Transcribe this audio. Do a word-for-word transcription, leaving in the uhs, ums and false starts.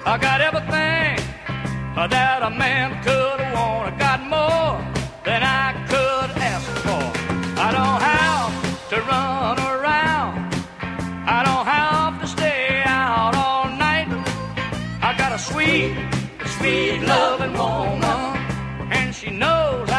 I got everything that a man could want. I got more than I could ask for. I don't have to run around. I don't have to stay out all night. I got a sweet, sweet loving woman, and she knows